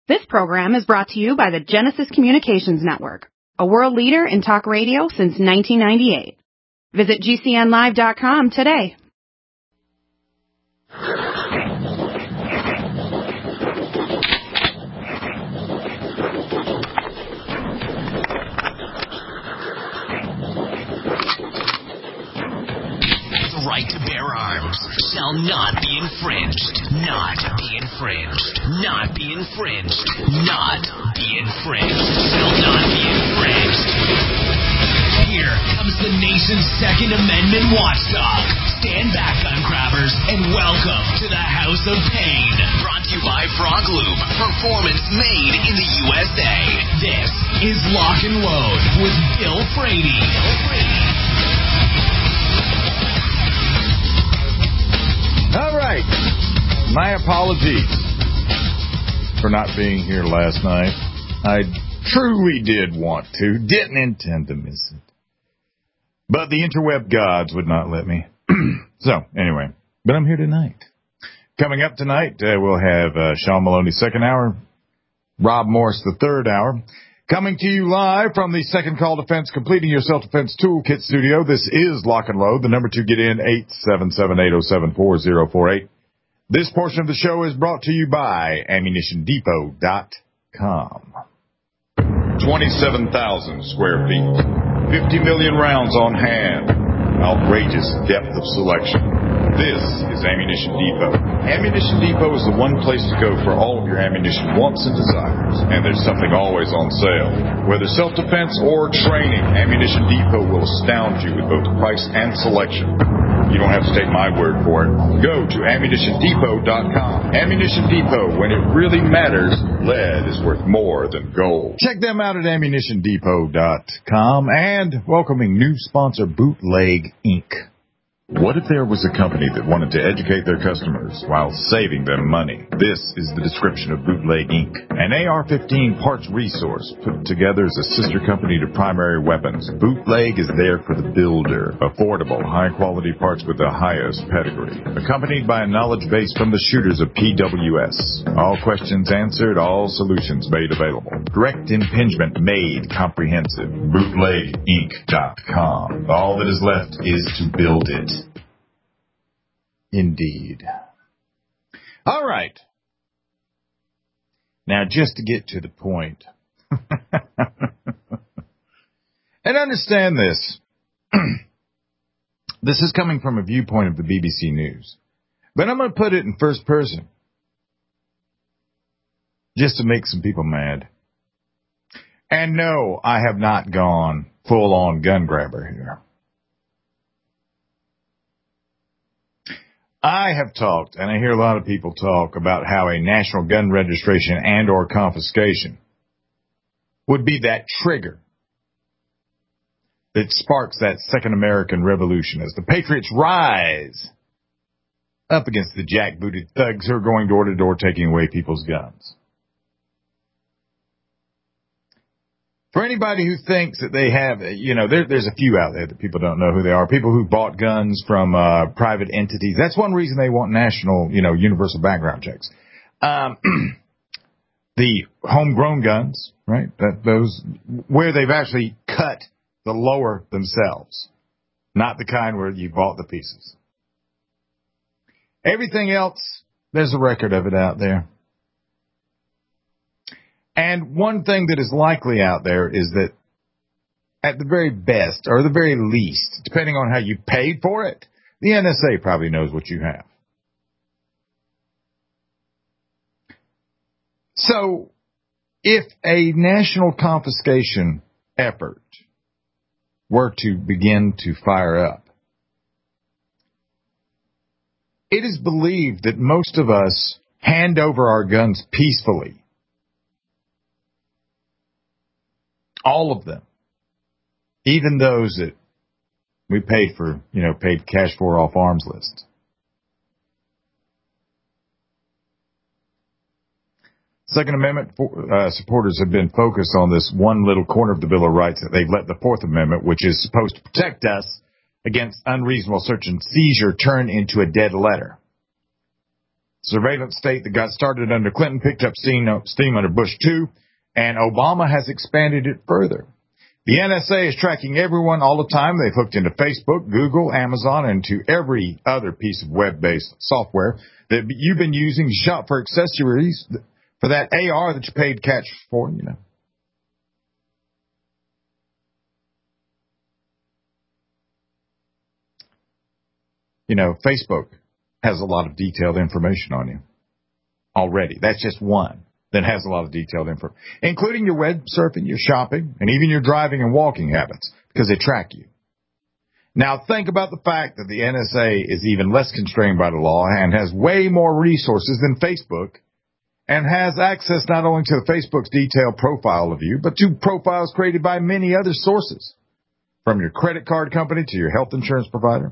This program is brought to you by the Genesis Communications Network, a world leader in talk radio since 1998. Visit GCNlive.com today. The right to bear arms shall not be infringed. Not be infringed. Not be infringed. Not be infringed. Shall not be infringed. Here comes the nation's Second Amendment watchdog. Stand back, gun grabbers, and welcome to the House of Pain. Brought to you by Frog Loop. Performance made in the USA. This is Lock and Load with Bill Frady. All right. My apologies for not being here last night. I truly did want to. Didn't intend to miss it. But the interweb gods would not let me. So, anyway. But I'm here tonight. Coming up tonight, we'll have Sean Maloney, second hour. Rob Morris, the third hour. Coming to you live from the Second Call Defense Completing Your Self-Defense Toolkit studio. This is Lock and Load. The number to get in, 877-807-4048. This portion of the show is brought to you by AmmunitionDepot.com. 27,000 square feet. 50 million rounds on hand. Outrageous depth of selection. This is Ammunition Depot. Ammunition Depot is the one place to go for all of your ammunition wants and desires. And there's something always on sale. Whether self-defense or training, Ammunition Depot will astound you with both price and selection. You don't have to take my word for it. Go to AmmunitionDepot.com. Ammunition Depot, when it really matters, lead is worth more than gold. Check them out at AmmunitionDepot.com. And welcoming new sponsor, Bootleg Inc. What if there was a company that wanted to educate their customers while saving them money? This is the description of Bootleg Inc., an AR-15 parts resource put together as a sister company to Primary Weapons. Bootleg is there for the builder. Affordable, high-quality parts with the highest pedigree. Accompanied by a knowledge base from the shooters of PWS. All questions answered, all solutions made available. Direct impingement made comprehensive. BootlegInc.com. All that is left is to build it. Indeed. All right. Now, just to get to the point. And understand this. This is coming from a viewpoint of the BBC News. But I'm going to put it in first person. Just to make some people mad. And no, I have not gone full-on gun grabber here. I have talked, and I hear a lot of people talk about how a national gun registration and or confiscation would be that trigger that sparks that Second American Revolution as the patriots rise up against the jackbooted thugs who are going door to door taking away people's guns. For anybody who thinks that they have, there's a few out there that people don't know who they are. People who bought guns from private entities. That's one reason they want national, universal background checks. The homegrown guns, right? Those where they've actually cut the lower themselves, not the kind where you bought the pieces. Everything else, there's a record of it out there. And one thing that is likely out there is that at the very best, or the very least, depending on how you paid for it, the NSA probably knows what you have. So, if a national confiscation effort were to begin to fire up, it is believed that most of us hand over our guns peacefully. All of them. Even those that we paid for, paid cash for off arms list. Second Amendment supporters have been focused on this one little corner of the Bill of Rights that they've let the Fourth Amendment, which is supposed to protect us against unreasonable search and seizure, turn into a dead letter. Surveillance state that got started under Clinton picked up steam under Bush too, and Obama has expanded it further. The NSA is tracking everyone all the time. They've hooked into Facebook, Google, Amazon, and to every other piece of web-based software that you've been using to shop for accessories for that AR that you paid cash for, you know. You know, Facebook has a lot of detailed information on you already. That's just one that has a lot of detailed info, including your web surfing, your shopping, and even your driving and walking habits, because they track you. Now, think about the fact that the NSA is even less constrained by the law and has way more resources than Facebook, and has access not only to Facebook's detailed profile of you, but to profiles created by many other sources, from your credit card company to your health insurance provider.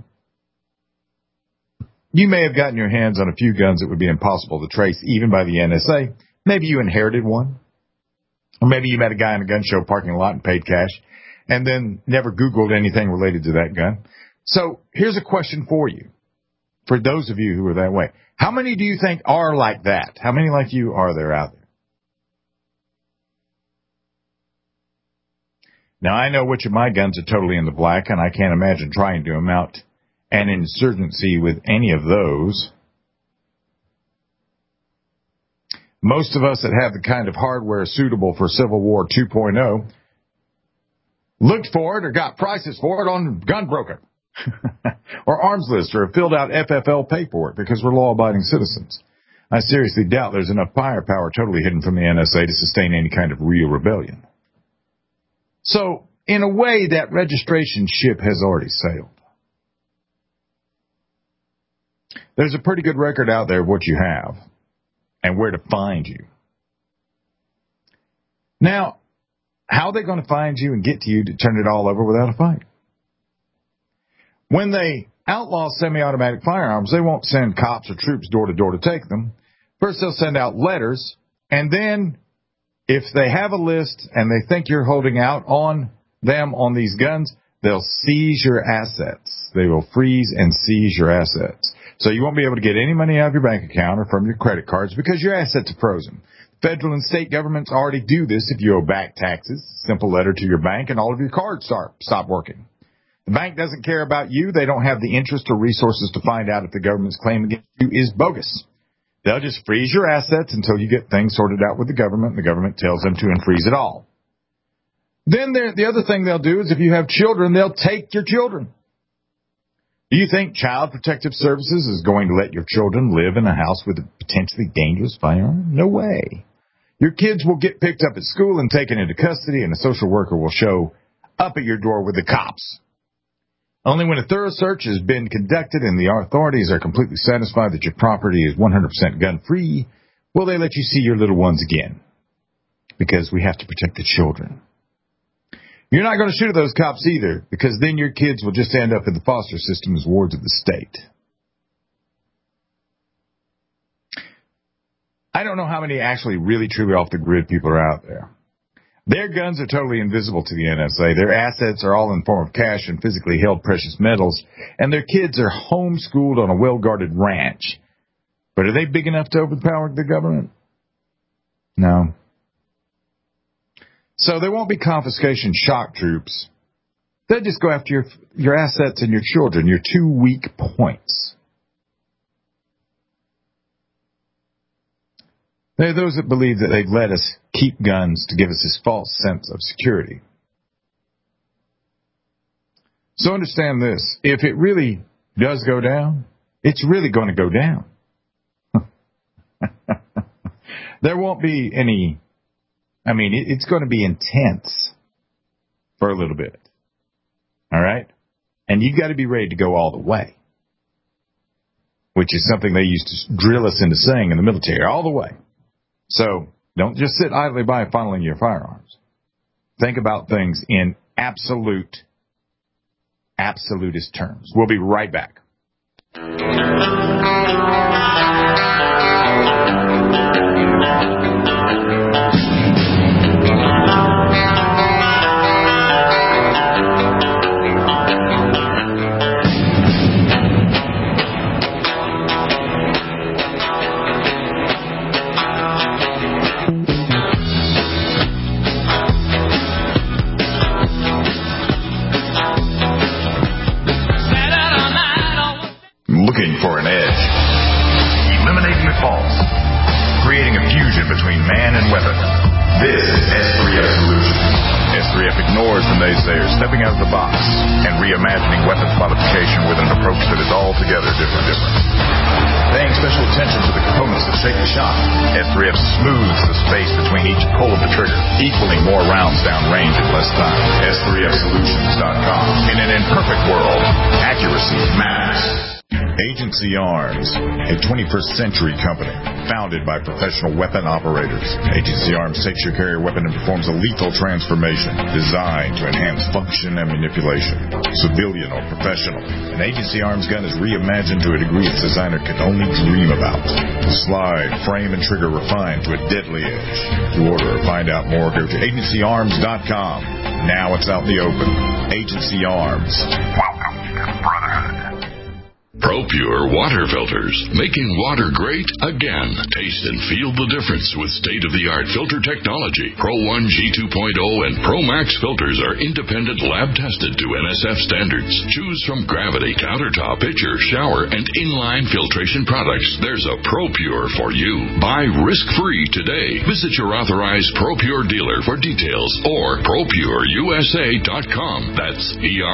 You may have gotten your hands on a few guns that would be impossible to trace even by the NSA. Maybe you inherited one. Or maybe you met a guy in a gun show parking lot and paid cash and then never Googled anything related to that gun. So here's a question for you, for those of you who are that way. How many do you think are like that? How many like you are there out there? Now, I know which of my guns are totally in the black, and I can't imagine trying to mount an insurgency with any of those. Most of us that have the kind of hardware suitable for Civil War 2.0 looked for it or got prices for it on Gunbroker or Arms List or have filled out FFL paperwork because we're law-abiding citizens. I seriously doubt there's enough firepower totally hidden from the NSA to sustain any kind of real rebellion. So, in a way, that registration ship has already sailed. There's a pretty good record out there of what you have and where to find you. Now, how are they going to find you and get to you to turn it all over without a fight? When they outlaw semi-automatic firearms, they won't send cops or troops door to door to take them. First, they'll send out letters, and then if they have a list and they think you're holding out on them on these guns, they'll seize your assets. They will freeze and seize your assets. So you won't be able to get any money out of your bank account or from your credit cards because your assets are frozen. Federal and state governments already do this if you owe back taxes. Simple letter to your bank and all of your cards stop working. The bank doesn't care about you. They don't have the interest or resources to find out if the government's claim against you is bogus. They'll just freeze your assets until you get things sorted out with the government, and the government tells them to unfreeze it all. Then the other thing they'll do is if you have children, they'll take your children. Do you think Child Protective Services is going to let your children live in a house with a potentially dangerous firearm? No way. Your kids will get picked up at school and taken into custody, and a social worker will show up at your door with the cops. Only when a thorough search has been conducted and the authorities are completely satisfied that your property is 100% gun-free will they let you see your little ones again. Because we have to protect the children. You're not going to shoot at those cops either, because then your kids will just end up in the foster system as wards of the state. I don't know how many actually really truly off-the-grid people are out there. Their guns are totally invisible to the NSA. Their assets are all in the form of cash and physically held precious metals, and their kids are homeschooled on a well-guarded ranch. But are they big enough to overpower the government? No. So there won't be confiscation shock troops. They'll just go after your assets and your children, your two weak points. There are those that believe that they've let us keep guns to give us this false sense of security. So understand this. If it really does go down, it's really going to go down. There won't be any... it's going to be intense for a little bit. All right? And you've got to be ready to go all the way, which is something they used to drill us into saying in the military, all the way. So don't just sit idly by funneling your firearms. Think about things in absolutist terms. We'll be right back. naysayers stepping out of the box and reimagining weapons modification with an approach that is altogether different. Paying special attention to the components that shape the shot, S3F smooths the space between each pull of the trigger, equaling more rounds downrange in less time. S3FSolutions.com. In an imperfect world, accuracy matters. Agency Arms, a 21st century company founded by professional weapon operators. Agency Arms takes your carrier weapon and performs a lethal transformation designed to enhance function and manipulation. Civilian or professional, an Agency Arms gun is reimagined to a degree its designer could only dream about. Slide, frame, and trigger refined to a deadly edge. To order or find out more, go to agencyarms.com. Now it's out in the open. Agency Arms. Welcome to the Brotherhood. ProPure water filters, making water great again. Taste and feel the difference with state-of-the-art filter technology. Pro 1 G2.0 and Pro Max filters are independent lab-tested to NSF standards. Choose from Gravity, Countertop, Pitcher, Shower, and Inline filtration products. There's a ProPure for you. Buy risk-free today. Visit your authorized ProPure dealer for details or ProPureUSA.com. That's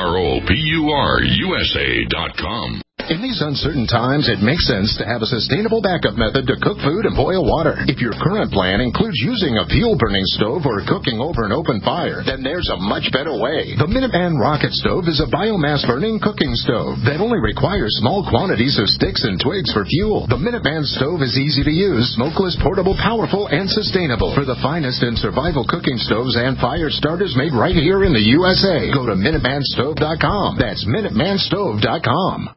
ProPureUSA.com. In these uncertain times, it makes sense to have a sustainable backup method to cook food and boil water. If your current plan includes using a fuel-burning stove or cooking over an open fire, then there's a much better way. The Minuteman Rocket Stove is a biomass-burning cooking stove that only requires small quantities of sticks and twigs for fuel. The Minuteman Stove is easy to use, smokeless, portable, powerful, and sustainable. For the finest in survival cooking stoves and fire starters made right here in the USA, go to MinutemanStove.com. That's MinutemanStove.com.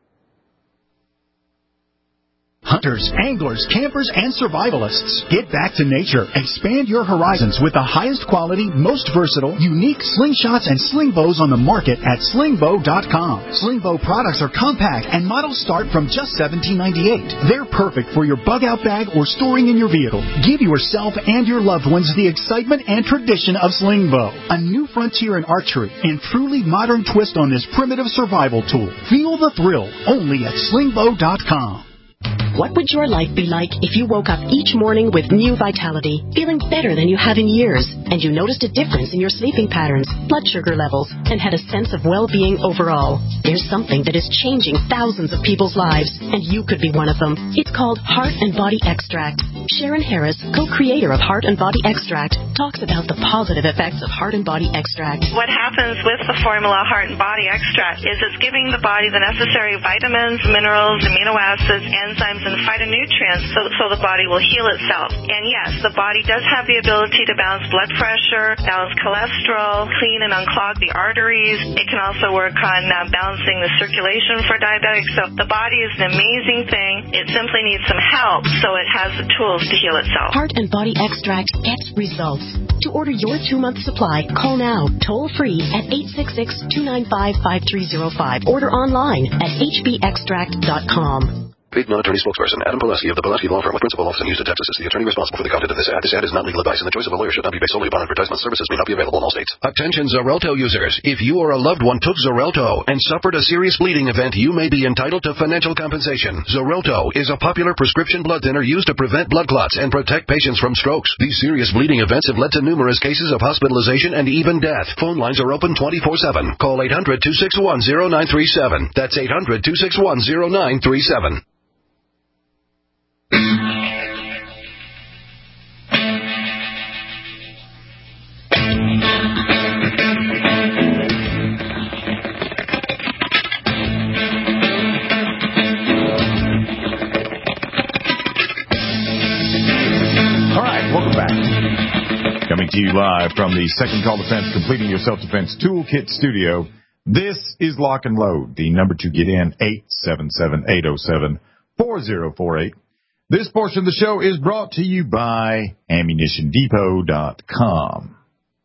Hunters, anglers, campers, and survivalists, get back to nature. Expand your horizons with the highest quality, most versatile, unique slingshots and sling bows on the market at slingbow.com. Slingbow products are compact and models start from just $17.98. They're perfect for your bug-out bag or storing in your vehicle. Give yourself and your loved ones the excitement and tradition of Slingbow, a new frontier in archery and truly modern twist on this primitive survival tool. Feel the thrill only at slingbow.com. What would your life be like if you woke up each morning with new vitality, feeling better than you have in years, and you noticed a difference in your sleeping patterns, blood sugar levels, and had a sense of well-being overall? There's something that is changing thousands of people's lives, and you could be one of them. It's called Heart and Body Extract. Sharon Harris, co-creator of Heart and Body Extract, talks about the positive effects of Heart and Body Extract. What happens with the formula Heart and Body Extract is it's giving the body the necessary vitamins, minerals, amino acids, enzymes, and phytonutrients so the body will heal itself. And yes, the body does have the ability to balance blood pressure, balance cholesterol, clean and unclog the arteries. It can also work on balancing the circulation for diabetics. So the body is an amazing thing. It simply needs some help so it has the tools to heal itself. Heart and Body Extract gets results. To order your 2-month supply, call now, toll-free at 866-295-5305. Order online at hbextract.com. Paid non-attorney spokesperson Adam Pileski of the Pileski Law Firm with principal office in Houston, Texas is the attorney responsible for the content of this ad. This ad is not legal advice, and the choice of a lawyer should not be based solely upon advertisement. Services may not be available in all states. Attention Xarelto users. If you or a loved one took Xarelto and suffered a serious bleeding event, you may be entitled to financial compensation. Xarelto is a popular prescription blood thinner used to prevent blood clots and protect patients from strokes. These serious bleeding events have led to numerous cases of hospitalization and even death. Phone lines are open 24/7. Call 800-261-0937. That's 800-261-0937. Coming to you live from the Second Call Defense Completing Your Self-Defense Toolkit studio. This is Lock and Load. The number to get in, 877-807-4048. This portion of the show is brought to you by AmmunitionDepot.com.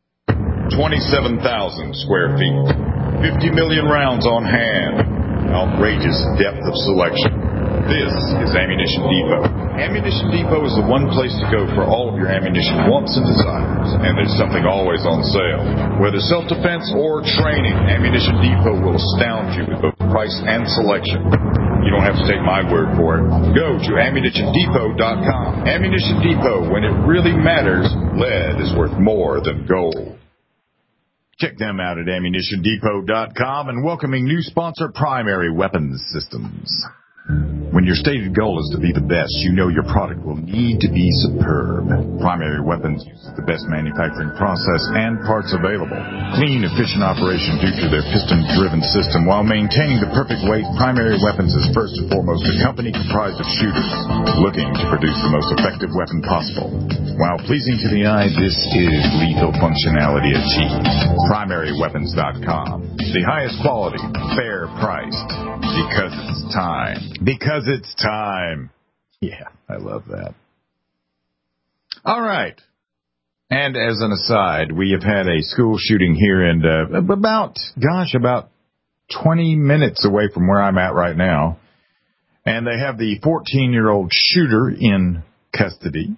27,000 square feet. 50 million rounds on hand. Outrageous depth of selection. This is Ammunition Depot. Ammunition Depot is the one place to go for all of your ammunition wants and desires, and there's something always on sale. Whether self-defense or training, Ammunition Depot will astound you with both price and selection. You don't have to take my word for it. Go to AmmunitionDepot.com. Ammunition Depot, when it really matters, lead is worth more than gold. Check them out at AmmunitionDepot.com and welcoming new sponsor, Primary Weapons Systems. When your stated goal is to be the best, you know your product will need to be superb. Primary Weapons uses the best manufacturing process and parts available. Clean, efficient operation due to their piston-driven system. While maintaining the perfect weight, Primary Weapons is first and foremost a company comprised of shooters looking to produce the most effective weapon possible. While pleasing to the eye, this is lethal functionality achieved. PrimaryWeapons.com. The highest quality, fair priced, because it's time. Because it's time. Yeah, I love that. All right. And as an aside, we have had a school shooting here and about 20 minutes away from where I'm at right now. And they have the 14-year-old shooter in custody.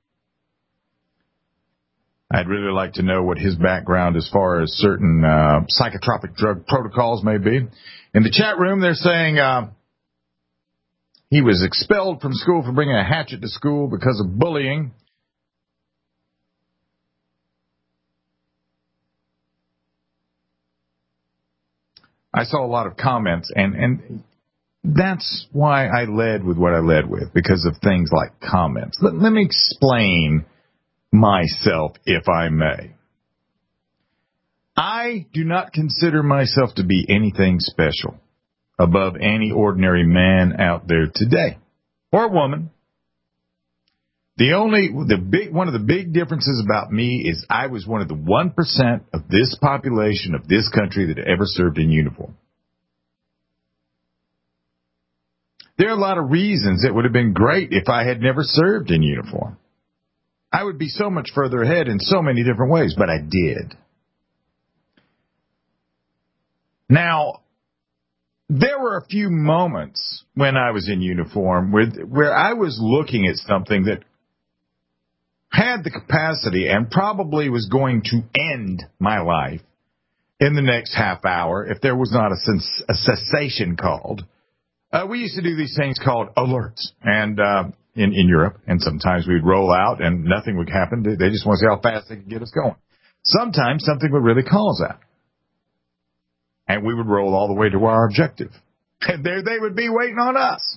I'd really like to know what his background as far as certain psychotropic drug protocols may be. In the chat room, they're saying he was expelled from school for bringing a hatchet to school because of bullying. I saw a lot of comments, and that's why I led with what I led with, because of things like comments. Let me explain myself, if I may. I do not consider myself to be anything special above any ordinary man out there today, or woman. One of the big differences about me is I was one of the 1% of this population of this country that ever served in uniform. There are a lot of reasons it would have been great if I had never served in uniform. I would be so much further ahead in so many different ways, but I did. Now, there were a few moments when I was in uniform where I was looking at something that had the capacity and probably was going to end my life in the next half hour if there was not a cessation called. We used to do these things called alerts, and in Europe, and sometimes we'd roll out and nothing would happen. They just want to see how fast they could get us going. Sometimes something would really cause that. And we would roll all the way to our objective. And there they would be waiting on us.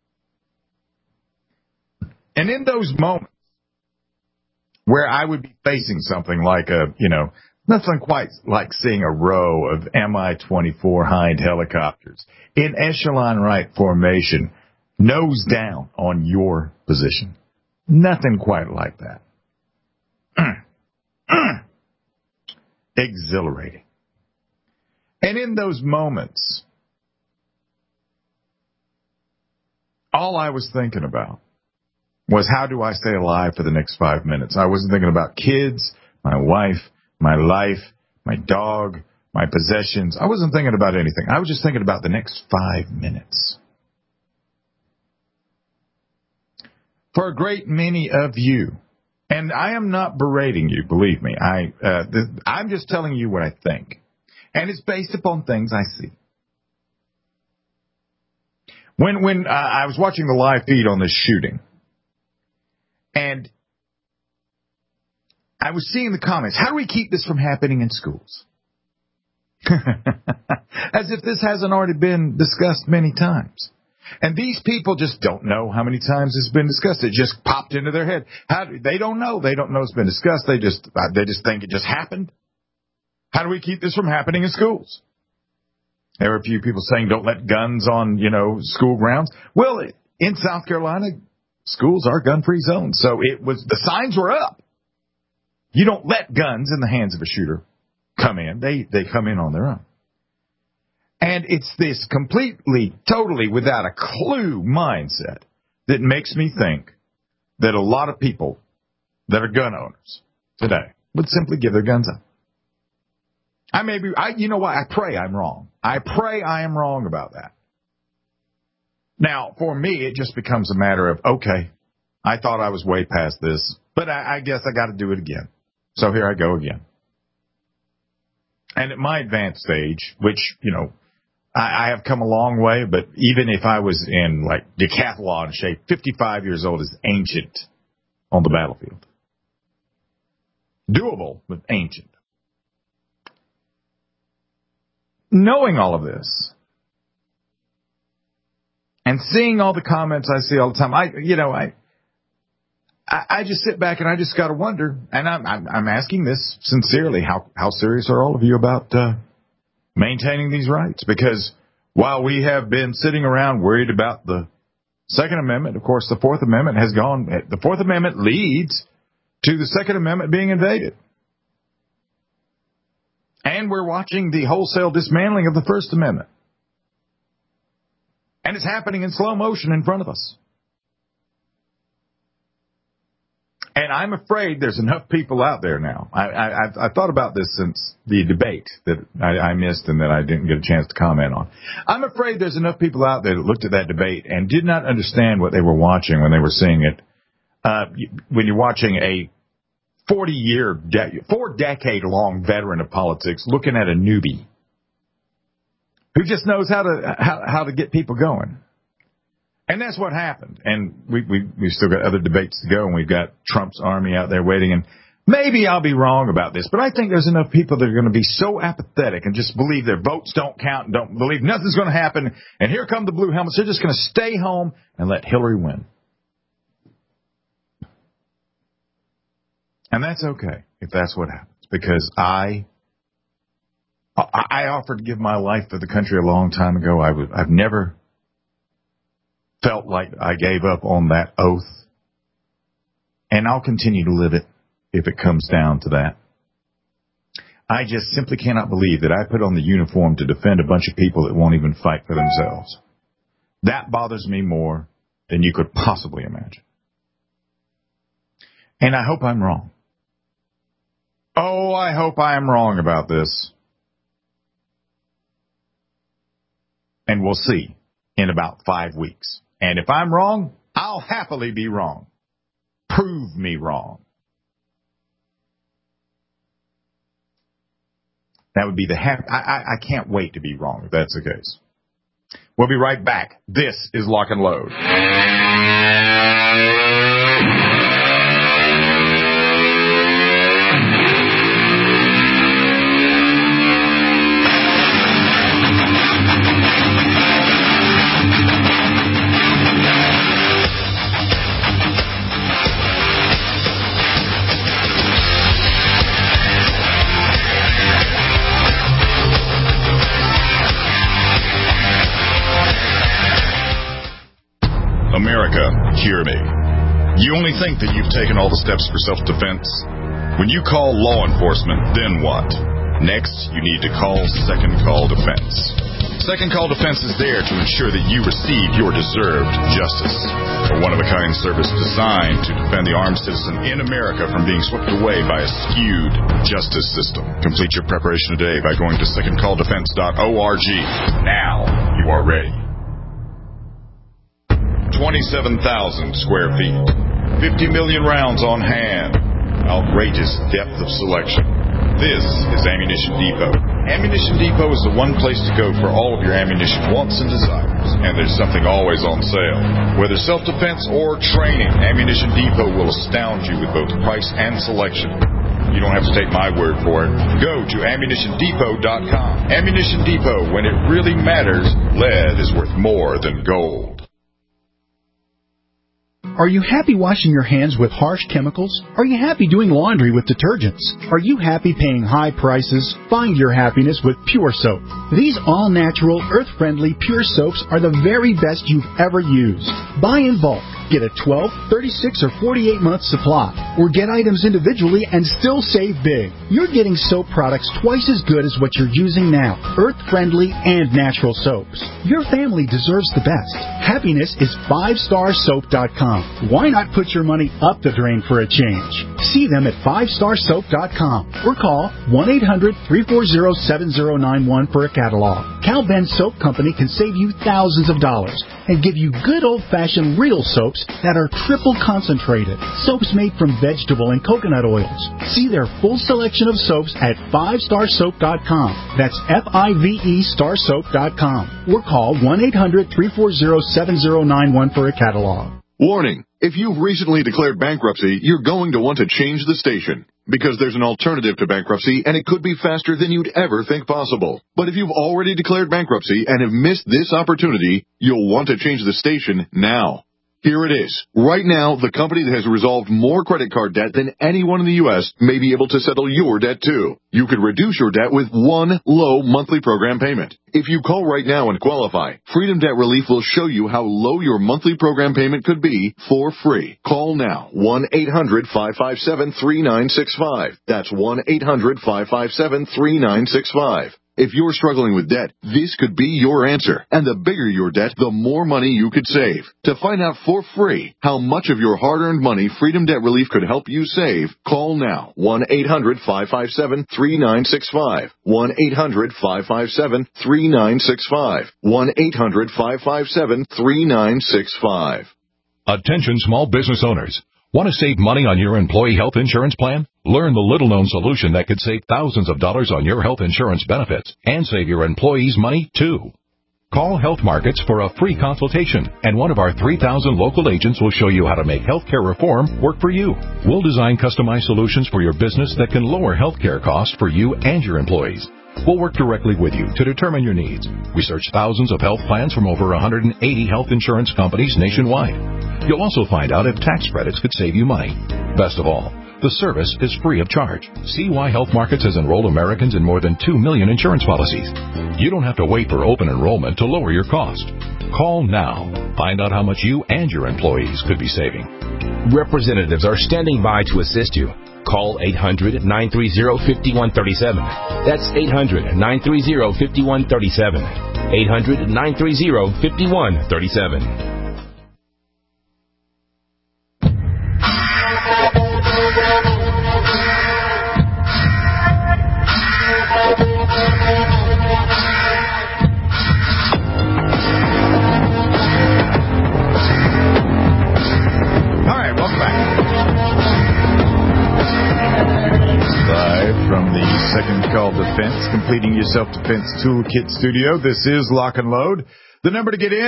And in those moments where I would be facing something like nothing quite like seeing a row of Mi-24 Hind helicopters in echelon right formation, nose down on your position. Nothing quite like that. Exhilarating. And in those moments, all I was thinking about was how do I stay alive for the next 5 minutes? I wasn't thinking about kids, my wife, my life, my dog, my possessions. I wasn't thinking about anything. I was just thinking about the next 5 minutes. For a great many of you, and I am not berating you, believe me. I'm just telling you what I think. And it's based upon things I see. When I was watching the live feed on this shooting, and I was seeing the comments, how do we keep this from happening in schools? As if this hasn't already been discussed many times. And these people just don't know how many times it's been discussed. It just popped into their head. They don't know. They don't know it's been discussed. They just think it just happened. How do we keep this from happening in schools? There are a few people saying don't let guns on, school grounds. Well, in South Carolina, schools are gun-free zones. So the signs were up. You don't let guns in the hands of a shooter come in. They come in on their own. And it's this completely, totally without a clue mindset that makes me think that a lot of people that are gun owners today would simply give their guns up. You know what? I pray I'm wrong. I pray I am wrong about that. Now, for me, it just becomes a matter of, okay, I thought I was way past this, but I guess I got to do it again. So here I go again. And at my advanced stage, which, I have come a long way, but even if I was in like decathlon shape, 55 years old is ancient on the battlefield. Doable, but ancient. knowing all of this and seeing all the comments I see all the time, I just sit back and I just got to wonder, and I'm asking this sincerely, how serious are all of you about maintaining these rights? Because while we have been sitting around worried about the Second Amendment, of course, the Fourth Amendment has gone. The Fourth Amendment leads to the Second Amendment being invaded. And we're watching the wholesale dismantling of the First Amendment. And it's happening in slow motion in front of us. And I'm afraid there's enough people out there now. I thought about this since the debate that I missed and that I didn't get a chance to comment on. I'm afraid there's enough people out there that looked at that debate and did not understand what they were watching when they were seeing it. When you're watching a 4-decade-long veteran of politics looking at a newbie who just knows how to get people going. And that's what happened. And we've still got other debates to go, and we've got Trump's army out there waiting. And maybe I'll be wrong about this, but I think there's enough people that are going to be so apathetic and just believe their votes don't count and don't believe nothing's going to happen. And here come the blue helmets. They're just going to stay home and let Hillary win. And that's okay if that's what happens, because I offered to give my life for the country a long time ago. I've never felt like I gave up on that oath, and I'll continue to live it if it comes down to that. I just simply cannot believe that I put on the uniform to defend a bunch of people that won't even fight for themselves. That bothers me more than you could possibly imagine. And I hope I'm wrong. Oh, I hope I am wrong about this. And we'll see in about 5 weeks. And if I'm wrong, I'll happily be wrong. Prove me wrong. That would be I can't wait to be wrong if that's the case. We'll be right back. This is Lock and Load. America, hear me. You only think that you've taken all the steps for self-defense? When you call law enforcement, then what? Next, you need to call Second Call Defense. Second Call Defense is there to ensure that you receive your deserved justice. A one-of-a-kind service designed to defend the armed citizen in America from being swept away by a skewed justice system. Complete your preparation today by going to secondcalldefense.org. Now you are ready. 27,000 square feet, 50 million rounds on hand, outrageous depth of selection. This is Ammunition Depot. Ammunition Depot is the one place to go for all of your ammunition wants and desires, and there's something always on sale. Whether self-defense or training, Ammunition Depot will astound you with both price and selection. You don't have to take my word for it. Go to AmmunitionDepot.com. Ammunition Depot, when it really matters, lead is worth more than gold. Are you happy washing your hands with harsh chemicals? Are you happy doing laundry with detergents? Are you happy paying high prices? Find your happiness with Pure Soap. These all-natural, earth-friendly Pure Soaps are the very best you've ever used. Buy in bulk. Get a 12, 36, or 48-month supply. Or get items individually and still save big. You're getting soap products twice as good as what you're using now. Earth-friendly and natural soaps. Your family deserves the best. Happiness is 5starsoap.com. Why not put your money up the drain for a change? See them at 5starsoap.com or call 1-800-340-7091 for a catalog. Cal Ben Soap Company can save you thousands of dollars and give you good old-fashioned real soaps that are triple concentrated. Soaps made from vegetable and coconut oils. See their full selection of soaps at 5starsoap.com. That's F-I-V-E starsoap.com or call 1-800-340-7091 for a catalog. Warning. If you've recently declared bankruptcy, you're going to want to change the station, because there's an alternative to bankruptcy, and it could be faster than you'd ever think possible. But if you've already declared bankruptcy and have missed this opportunity, you'll want to change the station now. Here it is. Right now, the company that has resolved more credit card debt than anyone in the U.S. may be able to settle your debt too. You could reduce your debt with one low monthly program payment. If you call right now and qualify, Freedom Debt Relief will show you how low your monthly program payment could be for free. Call now. 1-800-557-3965. That's 1-800-557-3965. If you're struggling with debt, this could be your answer. And the bigger your debt, the more money you could save. To find out for free how much of your hard-earned money Freedom Debt Relief could help you save, call now. 1-800-557-3965. 1-800-557-3965. 1-800-557-3965. Attention small business owners. Want to save money on your employee health insurance plan? Learn the little-known solution that could save thousands of dollars on your health insurance benefits and save your employees money, too. Call Health Markets for a free consultation, and one of our 3,000 local agents will show you how to make healthcare reform work for you. We'll design customized solutions for your business that can lower healthcare costs for you and your employees. We'll work directly with you to determine your needs. Research thousands of health plans from over 180 health insurance companies nationwide. You'll also find out if tax credits could save you money. Best of all, the service is free of charge. See why Health Markets has enrolled Americans in more than 2 million insurance policies. You don't have to wait for open enrollment to lower your cost. Call now. Find out how much you and your employees could be saving. Representatives are standing by to assist you. Call 800-930-5137. That's 800-930-5137. 800-930-5137. Defense, completing your self-defense toolkit studio. This is Lock and Load. The number to get in,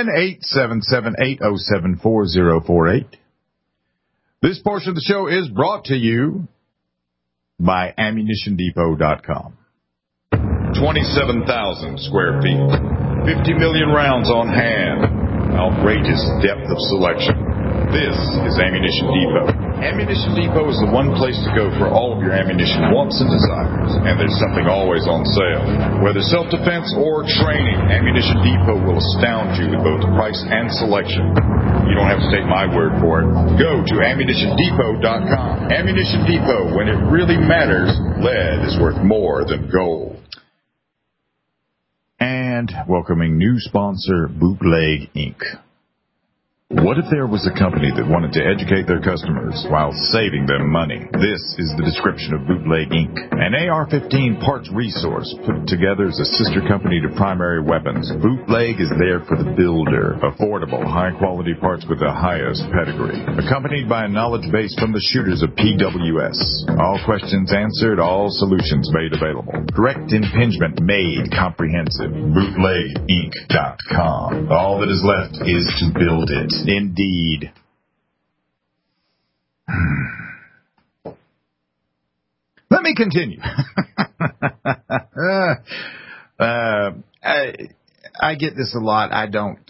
877-807-4048. This portion of the show is brought to you by AmmunitionDepot.com. 27,000 square feet, 50 million rounds on hand, outrageous depth of selection. This is Ammunition Depot. Ammunition Depot is the one place to go for all of your ammunition wants and desires, and there's something always on sale. Whether self-defense or training, Ammunition Depot will astound you with both price and selection. You don't have to take my word for it. Go to AmmunitionDepot.com. Ammunition Depot, when it really matters, lead is worth more than gold. And welcoming new sponsor, Bootleg Inc. What if there was a company that wanted to educate their customers while saving them money? This is the description of Bootleg Inc., an AR-15 parts resource put together as a sister company to Primary Weapons. Bootleg is there for the builder. Affordable, high-quality parts with the highest pedigree. Accompanied by a knowledge base from the shooters of PWS. All questions answered, all solutions made available. Direct impingement made comprehensive. BootlegInc.com. All that is left is to build it. Indeed. Let me continue. I get this a lot. I don't,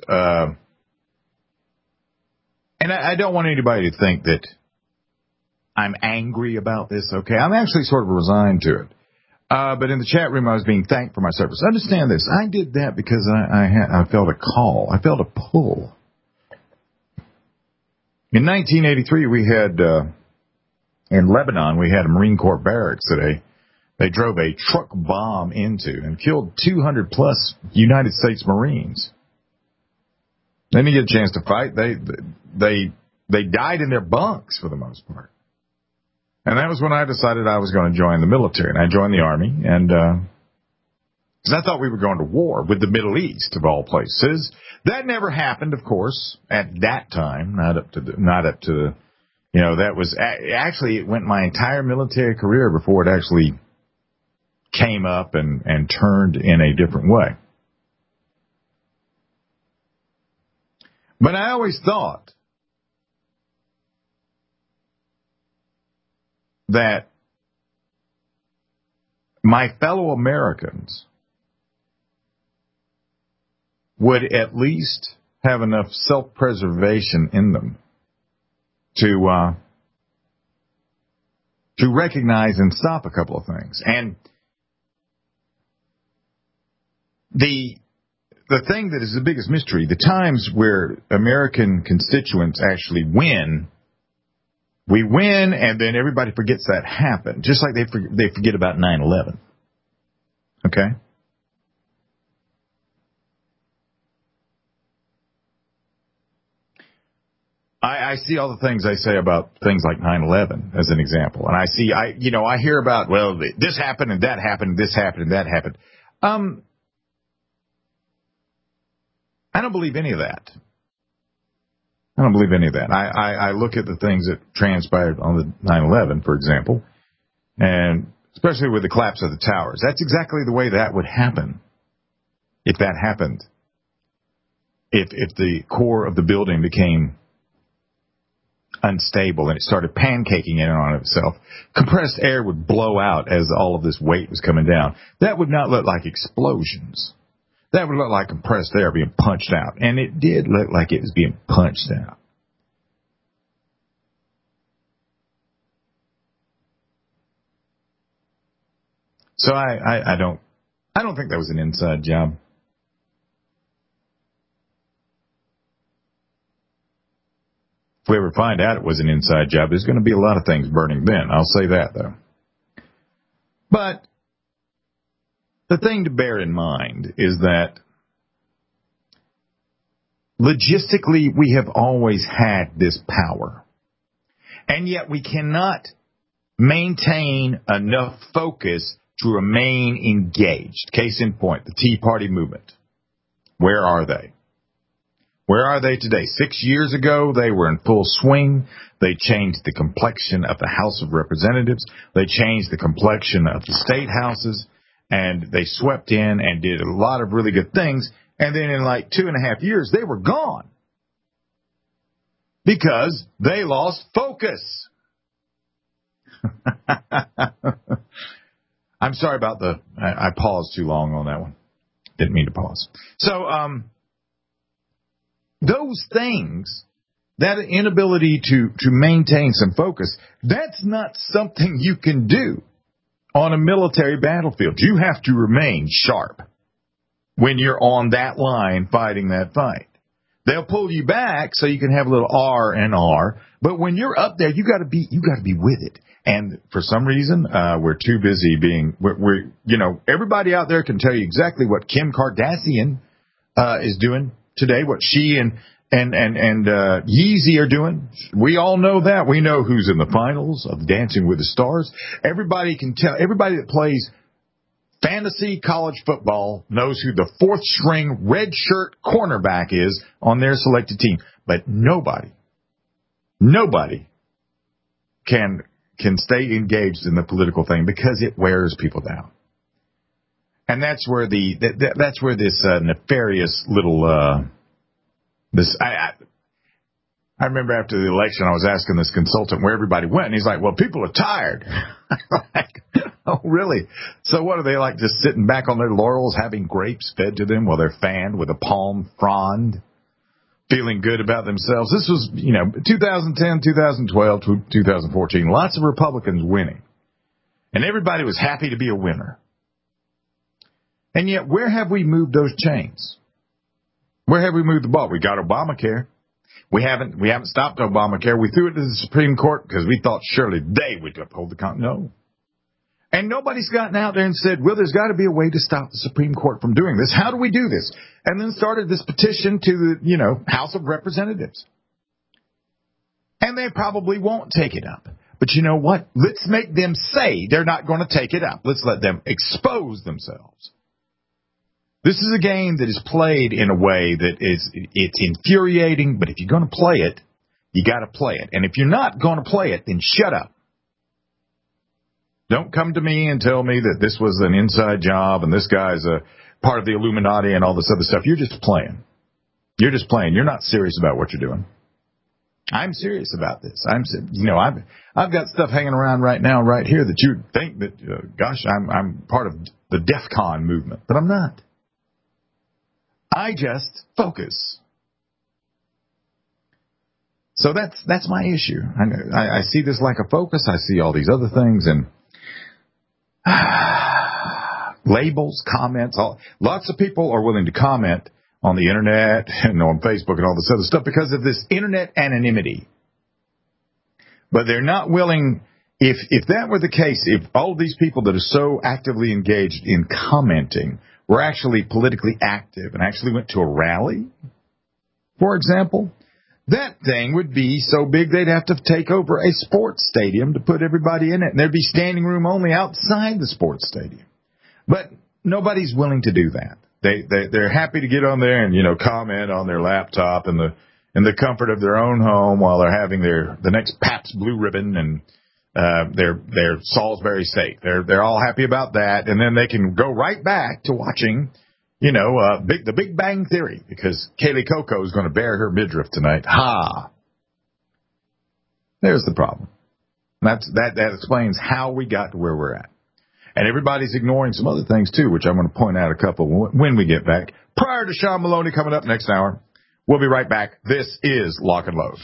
and I don't want anybody to think that I'm angry about this, okay? I'm actually sort of resigned to it. But in the chat room, I was being thanked for my service. Understand this. I did that because I felt a call. I felt a pull. In 1983, we had, in Lebanon, we had a Marine Corps barracks that they drove a truck bomb into and killed 200 plus United States Marines. They didn't get a chance to fight. They died in their bunks for the most part. And that was when I decided I was going to join the military. And I joined the Army, and because I thought we were going to war with the Middle East, of all places. That never happened, of course, at that time. Not up to you know, that was actually, it went my entire military career before it actually came up and turned in a different way. But I always thought that my fellow Americans would at least have enough self-preservation in them to recognize and stop a couple of things. And the thing that is the biggest mystery, the times where American constituents actually win, we win and then everybody forgets that happened, just like they forget about 9/11. Okay? I see all the things I say about things like 9/11 as an example. And I hear about, well, this happened and that happened, this happened and that happened. I don't believe any of that. I look at the things that transpired on the 9/11, for example, and especially with the collapse of the towers. That's exactly the way that would happen if that happened. If the core of the building became unstable and it started pancaking in on itself, compressed air would blow out as all of this weight was coming down. That would not look like explosions. That would look like compressed air being punched out. And it did look like it was being punched out. So I don't think that was an inside job. If we ever find out it was an inside job, there's going to be a lot of things burning then. I'll say that, though. But the thing to bear in mind is that logistically we have always had this power. And yet we cannot maintain enough focus to remain engaged. Case in point, the Tea Party movement. Where are they? Where are they today? 6 years ago, they were in full swing. They changed the complexion of the House of Representatives. They changed the complexion of the state houses. And they swept in and did a lot of really good things. And then in like 2.5 years, they were gone. Because they lost focus. I'm sorry about I paused too long on that one. Didn't mean to pause. So, those things, that inability to maintain some focus, that's not something you can do on a military battlefield. You have to remain sharp when you're on that line fighting that fight. They'll pull you back so you can have a little R and R, but when you're up there, you got to be with it. And for some reason, we're too busy everybody out there can tell you exactly what Kim Kardashian is doing today, what she and Yeezy are doing. We all know that. We know who's in the finals of Dancing with the Stars. Everybody can tell. Everybody that plays fantasy college football knows who the fourth string red shirt cornerback is on their selected team. But nobody can stay engaged in the political thing because it wears people down. And that's where this nefarious little I remember after the election I was asking this consultant where everybody went, and he's like, "Well, people are tired." I'm like, "Oh, really? So what are they like, just sitting back on their laurels, having grapes fed to them while they're fanned with a palm frond, feeling good about themselves?" This was, 2010, 2012, 2014. Lots of Republicans winning, and everybody was happy to be a winner. And yet, where have we moved those chains? Where have we moved the ball? We got Obamacare. We haven't stopped Obamacare. We threw it to the Supreme Court because we thought surely they would uphold the no. And nobody's gotten out there and said, well, there's got to be a way to stop the Supreme Court from doing this. How do we do this? And then started this petition to the, House of Representatives. And they probably won't take it up. But you know what? Let's make them say they're not going to take it up. Let's let them expose themselves. This is a game that is played in a way that it's infuriating, but if you're going to play it, you got to play it. And if you're not going to play it, then shut up. Don't come to me and tell me that this was an inside job and this guy's a part of the Illuminati and all this other stuff. You're just playing. You're just playing. You're not serious about what you're doing. I'm serious about this. I've got stuff hanging around right now, right here, that you think that, I'm part of the DEF CON movement, but I'm not. I just focus. So that's my issue. I see this lack of focus. I see all these other things and labels, comments. Lots of people are willing to comment on the internet and on Facebook and all this other stuff because of this internet anonymity. But they're not willing, if that were the case, if all of these people that are so actively engaged in commenting were actually politically active and actually went to a rally, for example, that thing would be so big they'd have to take over a sports stadium to put everybody in it, and there'd be standing room only outside the sports stadium. But nobody's willing to do that. They're happy to get on there and, comment on their laptop in the comfort of their own home while they're having the next Pabst Blue Ribbon and their Salisbury steak. They're all happy about that, and then they can go right back to watching, the Big Bang Theory, because Kaylee Coco is going to bare her midriff tonight. Ha! There's the problem. That explains how we got to where we're at. And everybody's ignoring some other things, too, which I'm going to point out a couple when we get back. Prior to Sean Maloney coming up next hour, we'll be right back. This is Lock and Load.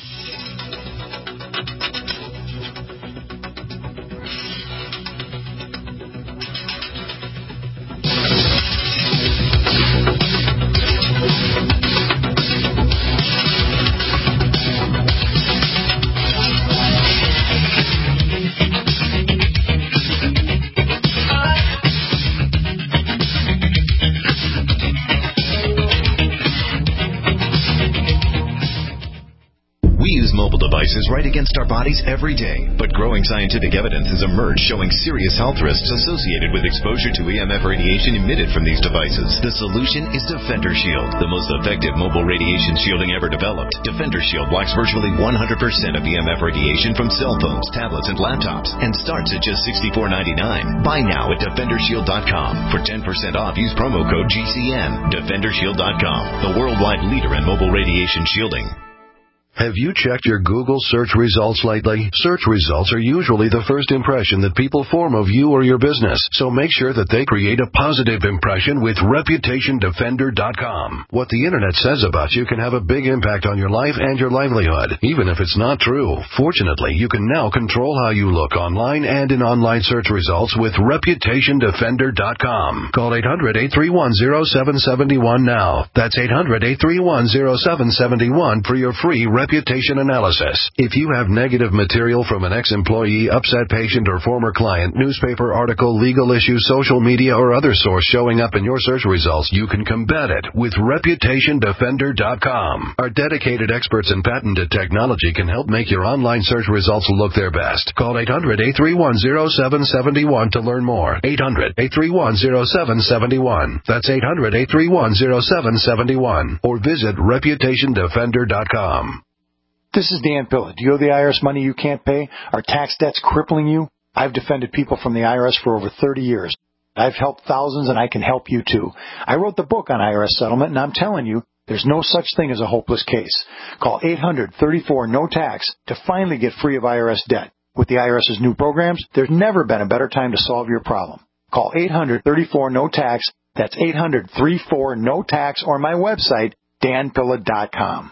Is right against our bodies every day, but growing scientific evidence has emerged showing serious health risks associated with exposure to EMF radiation emitted from these devices. The solution is Defender Shield, the most effective mobile radiation shielding ever developed. Defender Shield blocks virtually 100% of EMF radiation from cell phones, tablets, and laptops, and starts at just $64.99. Buy now at DefenderShield.com. For 10% off, use promo code GCN. DefenderShield.com, the worldwide leader in mobile radiation shielding. Have you checked your Google search results lately? Search results are usually the first impression that people form of you or your business, so make sure that they create a positive impression with ReputationDefender.com. What the internet says about you can have a big impact on your life and your livelihood, even if it's not true. Fortunately, you can now control how you look online and in online search results with ReputationDefender.com. Call 800-831-0771 now. That's 800-831-0771 for your free reputation analysis. If you have negative material from an ex-employee, upset patient, or former client, newspaper article, legal issue, social media, or other source showing up in your search results, you can combat it with ReputationDefender.com. Our dedicated experts in patented technology can help make your online search results look their best. Call 800-831-0771 to learn more. 800-831-0771. That's 800-831-0771. Or visit ReputationDefender.com. This is Dan Pilla. Do you owe the IRS money you can't pay? Are tax debts crippling you? I've defended people from the IRS for over 30 years. I've helped thousands, and I can help you, too. I wrote the book on IRS settlement, and I'm telling you, there's no such thing as a hopeless case. Call 800-34-NO-TAX to finally get free of IRS debt. With the IRS's new programs, there's never been a better time to solve your problem. Call 800-34-NO-TAX. That's 800-34-NO-TAX, or my website, danpilla.com.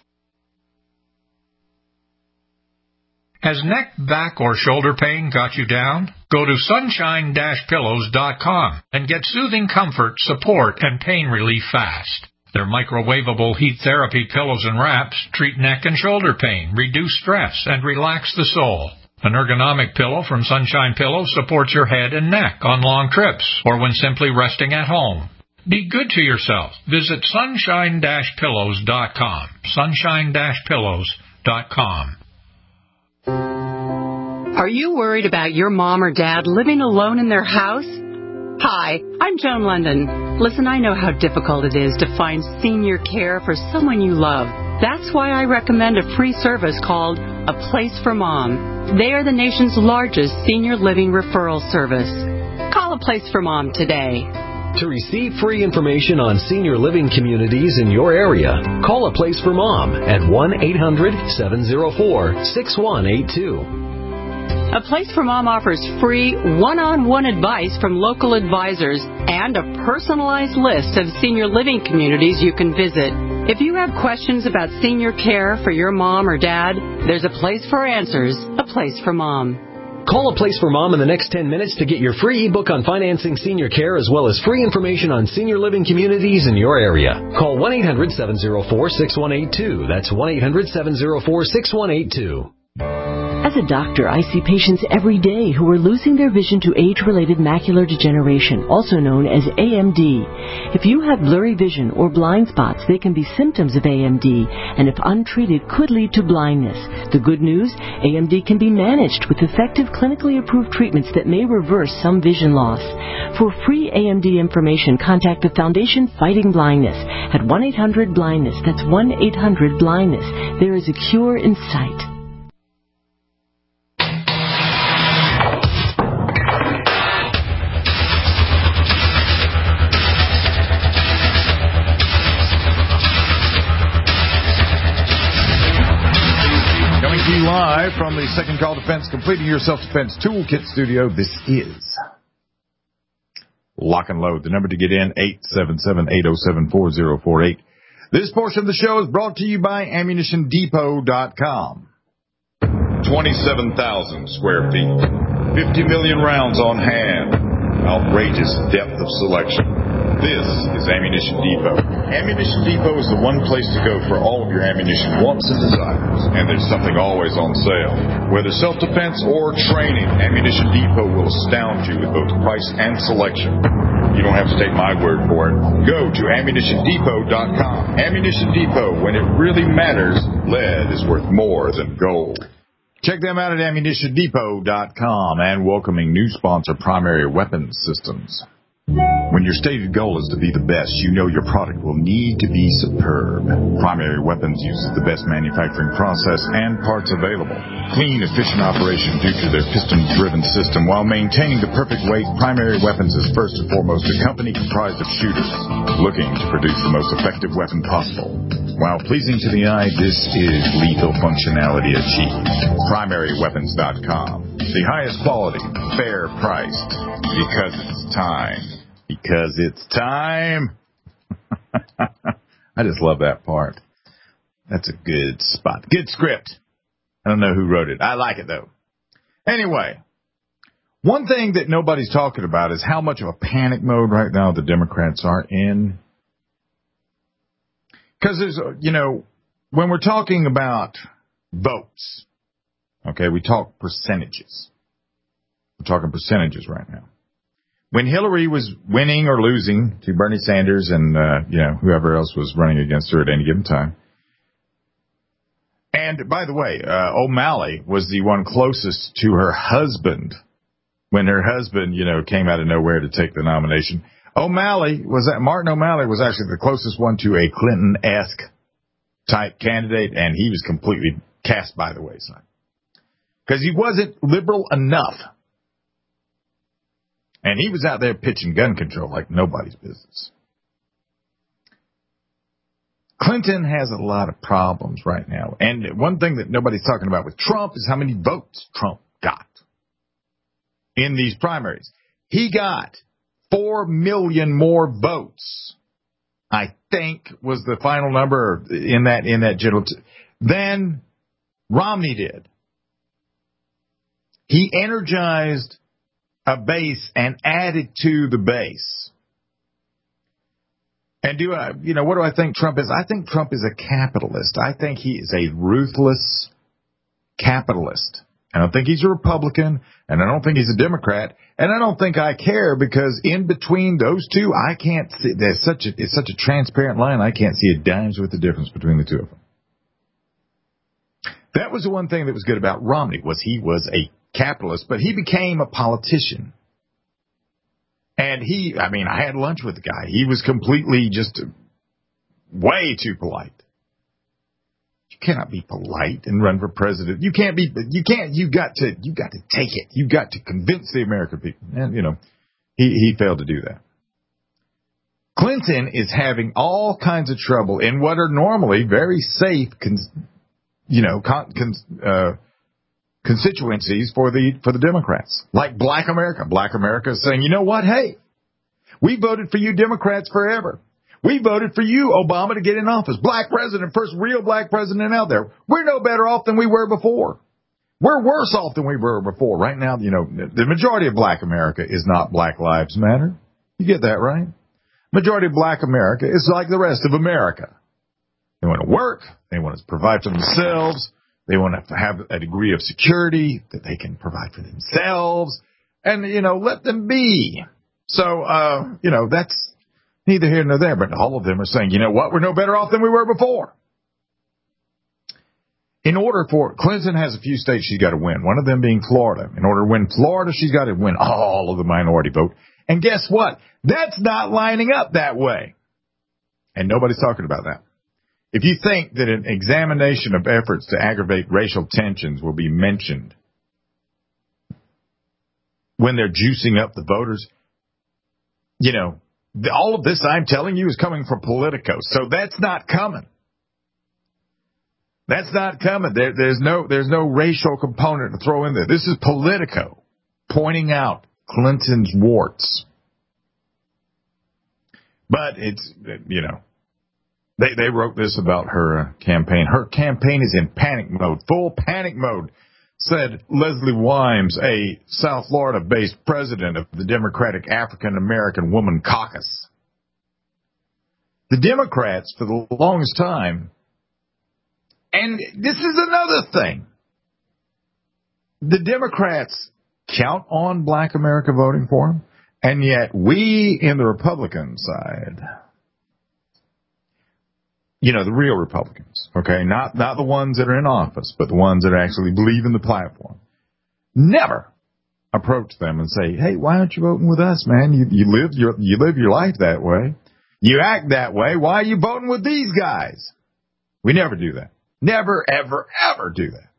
Has neck, back, or shoulder pain got you down? Go to sunshine-pillows.com and get soothing comfort, support, and pain relief fast. Their microwavable heat therapy pillows and wraps treat neck and shoulder pain, reduce stress, and relax the soul. An ergonomic pillow from Sunshine Pillows supports your head and neck on long trips or when simply resting at home. Be good to yourself. Visit sunshine-pillows.com. Sunshine-pillows.com. Are you worried about your mom or dad living alone in their house? Hi, I'm Joan London. Listen, I know how difficult it is to find senior care for someone you love. That's why I recommend a free service called A Place for Mom. They are the nation's largest senior living referral service. Call A Place for Mom today. To receive free information on senior living communities in your area, call A Place for Mom at 1-800-704-6182. A Place for Mom offers free one-on-one advice from local advisors and a personalized list of senior living communities you can visit. If you have questions about senior care for your mom or dad, there's a place for answers, A Place for Mom. Call A Place for Mom in the next 10 minutes to get your free ebook on financing senior care as well as free information on senior living communities in your area. Call 1-800-704-6182. That's 1-800-704-6182. As a doctor, I see patients every day who are losing their vision to age-related macular degeneration, also known as AMD. If you have blurry vision or blind spots, they can be symptoms of AMD, and if untreated, could lead to blindness. The good news, AMD can be managed with effective clinically approved treatments that may reverse some vision loss. For free AMD information, contact the Foundation Fighting Blindness at 1-800-BLINDNESS. That's 1-800-BLINDNESS. There is a cure in sight. Live from the Second Call Defense Completing Your Self-Defense Toolkit studio, this is Lock and Load. The number to get in, 877-807-4048. This portion of the show is brought to you by AmmunitionDepot.com. 27,000 square feet, 50 million rounds on hand, outrageous depth of selection. This is Ammunition Depot. Ammunition Depot is the one place to go for all of your ammunition wants and desires. And there's something always on sale. Whether self-defense or training, Ammunition Depot will astound you with both price and selection. You don't have to take my word for it. Go to AmmunitionDepot.com. Ammunition Depot, when it really matters, lead is worth more than gold. Check them out at AmmunitionDepot.com and welcoming new sponsor, Primary Weapons Systems. When your stated goal is to be the best, you know your product will need to be superb. Primary Weapons uses the best manufacturing process and parts available. Clean, efficient operation due to their piston-driven system. While maintaining the perfect weight, Primary Weapons is first and foremost a company comprised of shooters looking to produce the most effective weapon possible. While pleasing to the eye, this is lethal functionality achieved. PrimaryWeapons.com. The highest quality, fair priced, because it's time. Because it's time. I just love that part. That's a good spot. Good script. I don't know who wrote it. I like it, though. Anyway, one thing that nobody's talking about is how much of a panic mode right now the Democrats are in. Because there's, when we're talking about votes, okay, we talk percentages. We're talking percentages right now. When Hillary was winning or losing to Bernie Sanders and, whoever else was running against her at any given time. And, by the way, O'Malley was the one closest to her husband when her husband, came out of nowhere to take the nomination. Martin O'Malley was actually the closest one to a Clinton-esque type candidate, and he was completely cast by the wayside. Because he wasn't liberal enough. And he was out there pitching gun control like nobody's business. Clinton has a lot of problems right now. And one thing that nobody's talking about with Trump is how many votes Trump got in these primaries. He got 4 million more votes, I think was the final number in that general, than Romney did. He energized a base and added to the base. And what do I think Trump is? I think Trump is a capitalist. I think he is a ruthless capitalist. I don't think he's a Republican, and I don't think he's a Democrat, and I don't think I care, because in between those two, I can't see. It's such a transparent line. I can't see a dime's worth of difference between the two of them. That was the one thing that was good about Romney, was he was a capitalist, but he became a politician. And I had lunch with the guy. He was completely just way too polite. You cannot be polite and run for president. You got to take it. You got to convince the American people. And, he failed to do that. Clinton is having all kinds of trouble in what are normally very safe, constituencies for the Democrats, like Black America. Black America is saying, you know what? Hey, we voted for you Democrats forever. We voted for you, Obama, to get in office. Black president, first real black president out there. We're no better off than we were before. We're worse off than we were before. Right now, the majority of Black America is not Black Lives Matter. You get that, right? Majority of Black America is like the rest of America. They want to work. They want to provide for themselves. They want to have a degree of security that they can provide for themselves. And, let them be. So, that's neither here nor there. But all of them are saying, you know what? We're no better off than we were before. In order for Clinton has a few states she's got to win, one of them being Florida. In order to win Florida, she's got to win all of the minority vote. And guess what? That's not lining up that way. And nobody's talking about that. If you think that an examination of efforts to aggravate racial tensions will be mentioned when they're juicing up the voters, all of this I'm telling you is coming from Politico. So that's not coming. That's not coming. There's no racial component to throw in there. This is Politico pointing out Clinton's warts. But it's, they wrote this about her campaign. Her campaign is in panic mode, full panic mode, said Leslie Wimes, a South Florida-based president of the Democratic African American Woman Caucus. The Democrats, for the longest time, and this is another thing, the Democrats count on Black America voting for them, and yet we in the Republican side, the real Republicans, okay, not the ones that are in office, but the ones that actually believe in the platform, never approach them and say, hey, why aren't you voting with us, man? You live your life that way. You act that way. Why are you voting with these guys? We never do that. Never, ever, ever do that.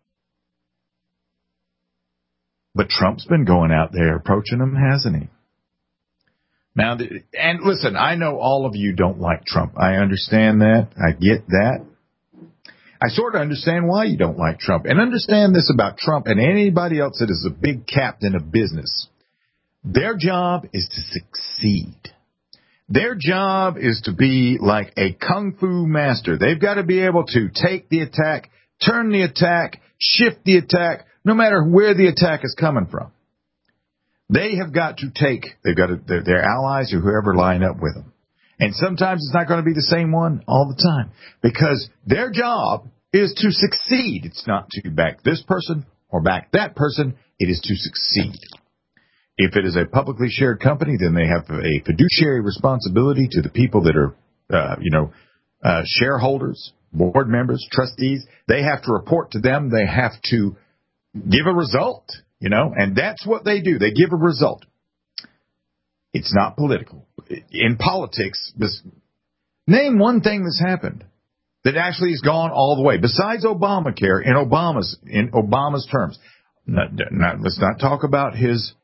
But Trump's been going out there approaching them, hasn't he? Now, and listen, I know all of you don't like Trump. I understand that. I get that. I sort of understand why you don't like Trump. And understand this about Trump and anybody else that is a big captain of business. Their job is to succeed. Their job is to be like a kung fu master. They've got to be able to take the attack, turn the attack, shift the attack, no matter where the attack is coming from. They've got their allies or whoever line up with them. And sometimes it's not going to be the same one all the time because their job is to succeed. It's not to back this person or back that person. It is to succeed. If it is a publicly shared company, then they have a fiduciary responsibility to the people that are, shareholders, board members, trustees. They have to report to them. They have to give a result, and that's what they do. They give a result. It's not political. In politics, name one thing that's happened that actually has gone all the way, besides Obamacare, in Obama's terms. Let's not talk about his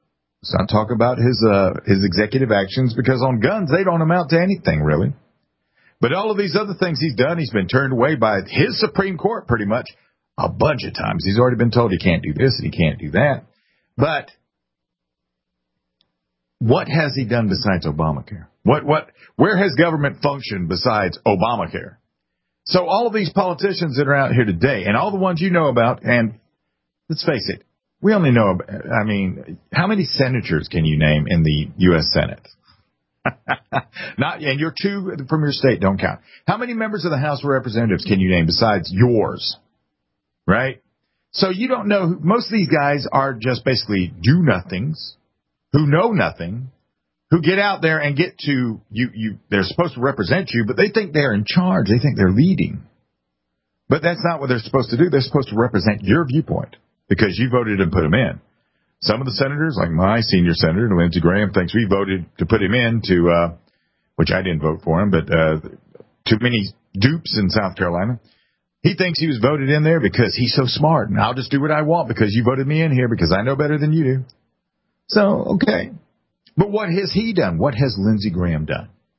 executive actions, because on guns, they don't amount to anything, really. But all of these other things he's done, he's been turned away by his Supreme Court pretty much a bunch of times. He's already been told he can't do this and he can't do that. But what has he done besides Obamacare? Where has government functioned besides Obamacare? So all of these politicians that are out here today, and all the ones you know about, and let's face it, we only know, how many senators can you name in the U.S. Senate? And your two from your state don't count. How many members of the House of Representatives can you name besides yours? Right? So you don't know. Most of these guys are just basically do-nothings who know nothing, who get out there and get to you. They're supposed to represent you, but they think they're in charge. They think they're leading. But that's not what they're supposed to do. They're supposed to represent your viewpoint because you voted and put them in. Some of the senators, like my senior senator, Lindsey Graham, thinks we voted to put him in which I didn't vote for him, but too many dupes in South Carolina. He thinks he was voted in there because he's so smart, and I'll just do what I want because you voted me in here because I know better than you do. So, okay. But what has he done? What has Lindsey Graham done?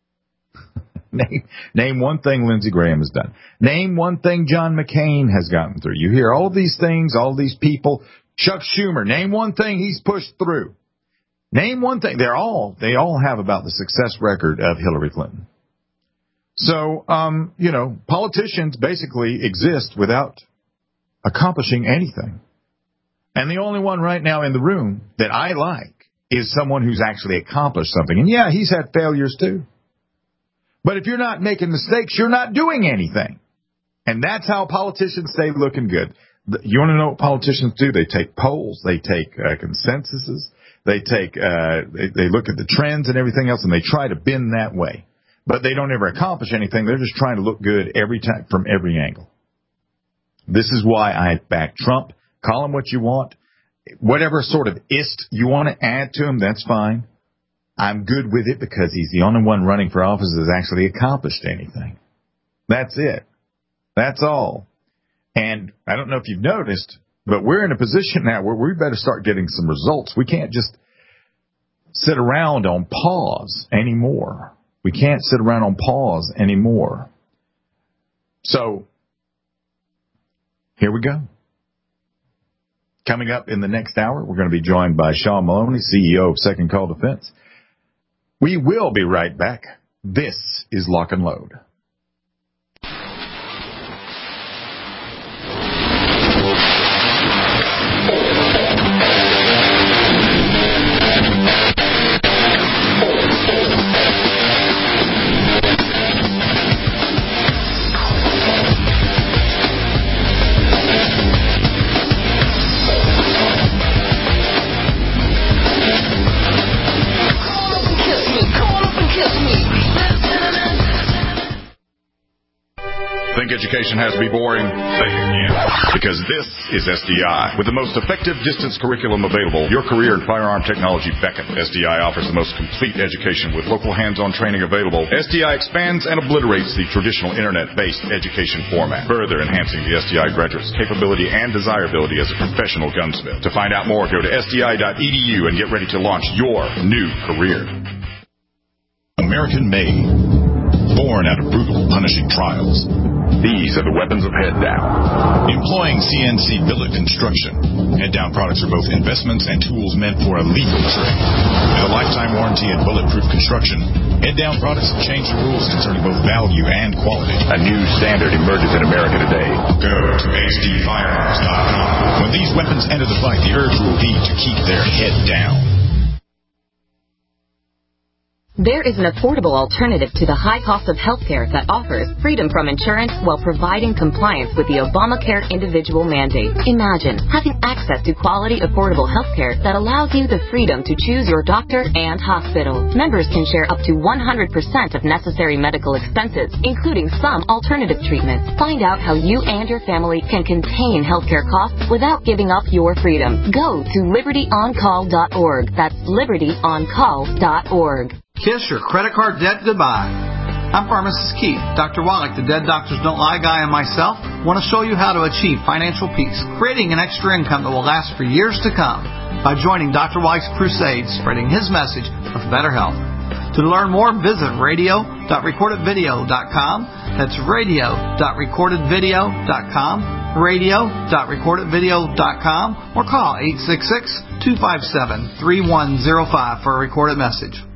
Name one thing Lindsey Graham has done. Name one thing John McCain has gotten through. You hear all these things, all these people. Chuck Schumer, name one thing he's pushed through. Name one thing. They all have about the success record of Hillary Clinton. So, politicians basically exist without accomplishing anything. And the only one right now in the room that I like is someone who's actually accomplished something. And yeah, he's had failures too. But if you're not making mistakes, you're not doing anything. And that's how politicians stay looking good. You want to know what politicians do? They take polls, they take consensuses, they look at the trends and everything else, and they try to bend that way. But they don't ever accomplish anything. They're just trying to look good every time from every angle. This is why I back Trump. Call him what you want. Whatever sort of ist you want to add to him, that's fine. I'm good with it because he's the only one running for office that's actually accomplished anything. That's it. That's all. And I don't know if you've noticed, but we're in a position now where we better start getting some results. We can't just sit around on pause anymore. We can't sit around on pause anymore. So, here we go. Coming up in the next hour, we're going to be joined by Sean Maloney, CEO of Second Call Defense. We will be right back. This is Lock and Load. Think education has to be boring? Think again. Because this is SDI. With the most effective distance curriculum available, your career in firearm technology beckons. SDI offers the most complete education with local hands-on training available. SDI expands and obliterates the traditional internet-based education format, further enhancing the SDI graduate's capability and desirability as a professional gunsmith. To find out more, go to sdi.edu and get ready to launch your new career. American-made. Born out of brutal, punishing trials. These are the weapons of Head Down. Employing CNC billet construction, Head Down products are both investments and tools meant for a lethal trade. With a lifetime warranty and bulletproof construction, Head Down products have changed the rules concerning both value and quality. A new standard emerges in America today. Go to HDFirearms.com. When these weapons enter the fight, the urge will be to keep their head down. There is an affordable alternative to the high cost of health care that offers freedom from insurance while providing compliance with the Obamacare individual mandate. Imagine having access to quality, affordable health care that allows you the freedom to choose your doctor and hospital. Members can share up to 100% of necessary medical expenses, including some alternative treatments. Find out how you and your family can contain healthcare costs without giving up your freedom. Go to libertyoncall.org. That's libertyoncall.org. Kiss your credit card debt goodbye. I'm Pharmacist Keith. Dr. Wallach, the Dead Doctors Don't Lie guy, and myself want to show you how to achieve financial peace, creating an extra income that will last for years to come by joining Dr. Wallach's crusade, spreading his message of better health. To learn more, visit radio.recordedvideo.com. That's radio.recordedvideo.com, radio.recordedvideo.com, or call 866-257-3105 for a recorded message.